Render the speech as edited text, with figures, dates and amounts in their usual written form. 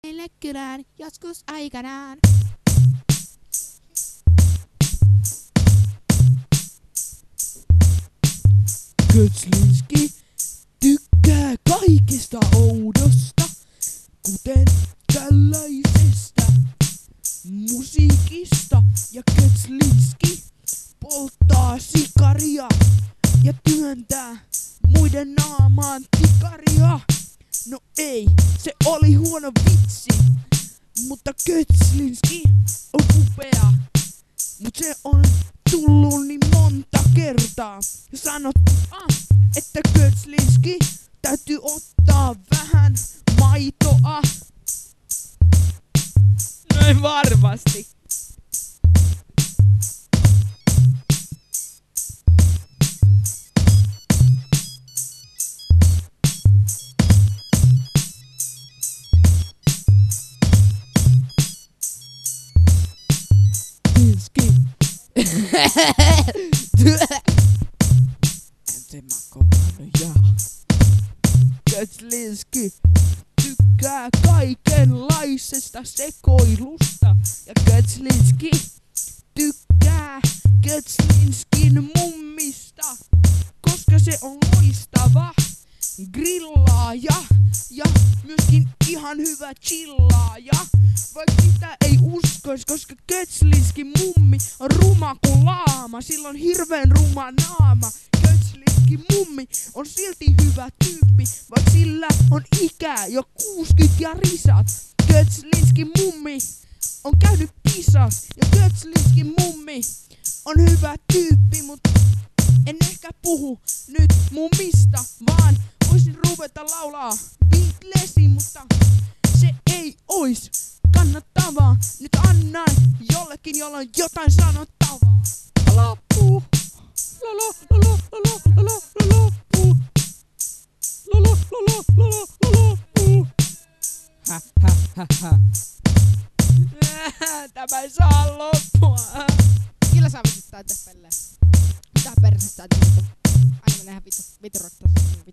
meille kylään joskus aikanaan. Kötslinski tykkää kaikesta oudosta, kuten tällaisesta musiikista. Ja Kötslinski polttaa sikaria ja työntää muiden naamaan tikaria. No ei, se oli huono vitsi, mutta Kötslinski on upea. Mut se on tullut niin monta kertaa ja sanottu, että Kötslinski täytyy ottaa vähän maitoa. Noin varmasti. Kötslinski tykkää kaikenlaisesta sekoilusta. Ja Kötslinski tykkää Kötslinskin mummista, koska se on loistava grillaaja ja myöskin ihan hyvä chillaaja. Vaikka sitä ei uskois, koska Kötslinskin mummi on ruma kuin laama, sillä on hirveen ruma naama. Kötslinskin mummi on silti hyvä tyyppi, vaikka sillä on ikää jo 60 ja risat. Kötslinskin mummi on käynyt pisas ja Kötslinskin mummi on hyvä tyyppi, mut en ehkä puhu nyt mummista, vaan voisin ruveta laulaa Beatlesin, mutta se ei ois kannattavaa. Nyt annan jollekin, jolla on jotain sanottavaa. Loppu. Lolo, lolo, lolo, lolo, loppu. Lolo, lolo, lolo, loppu. Ha ha ha ha. Tämä ei saa loppua. Kyllä saa vituttää täppelleen. Mitä persettä vittu. Aina menee ihan vittu rottas.